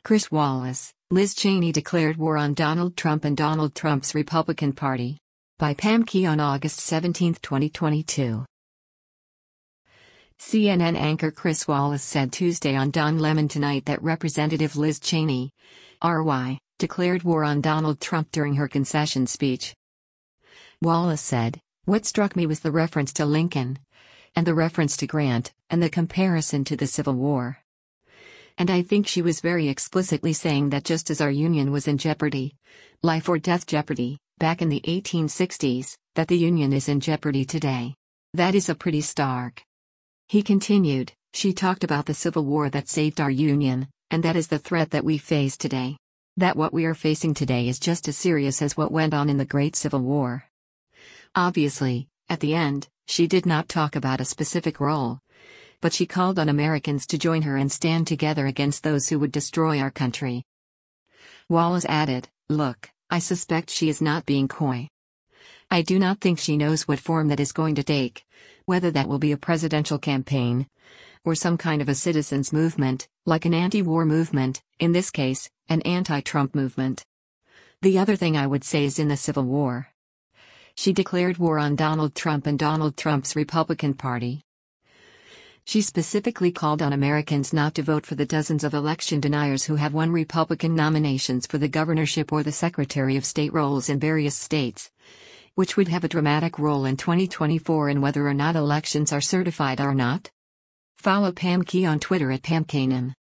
Chris Wallace, Liz Cheney declared war on Donald Trump and Donald Trump's Republican Party. By Pam Key on August 17, 2022. CNN anchor Chris Wallace said Tuesday on Don Lemon Tonight that Representative Liz Cheney, RY, declared war on Donald Trump during her concession speech. Wallace said, "What struck me was the reference to Lincoln, and the reference to Grant, and the comparison to the Civil War. And I think she was very explicitly saying that just as our union was in jeopardy, life or death jeopardy, back in the 1860s, that the union is in jeopardy today. That is a pretty stark." He continued, "She talked about the Civil War that saved our union, and that is the threat that we face today. That what we are facing today is just as serious as what went on in the Great Civil War." Obviously, at the end, she did not talk about a specific role, but she called on Americans to join her and stand together against those who would destroy our country. Wallace added, "Look, I suspect she is not being coy. I do not think she knows what form that is going to take, whether that will be a presidential campaign, or some kind of a citizens' movement, like an anti-war movement, in this case, an anti-Trump movement. The other thing I would say is in the Civil War. She declared war on Donald Trump and Donald Trump's Republican Party. She specifically called on Americans not to vote for the dozens of election deniers who have won Republican nominations for the governorship or the Secretary of State roles in various states, which would have a dramatic role in 2024 in whether or not elections are certified or not." Follow Pam Key on Twitter at PamKanan.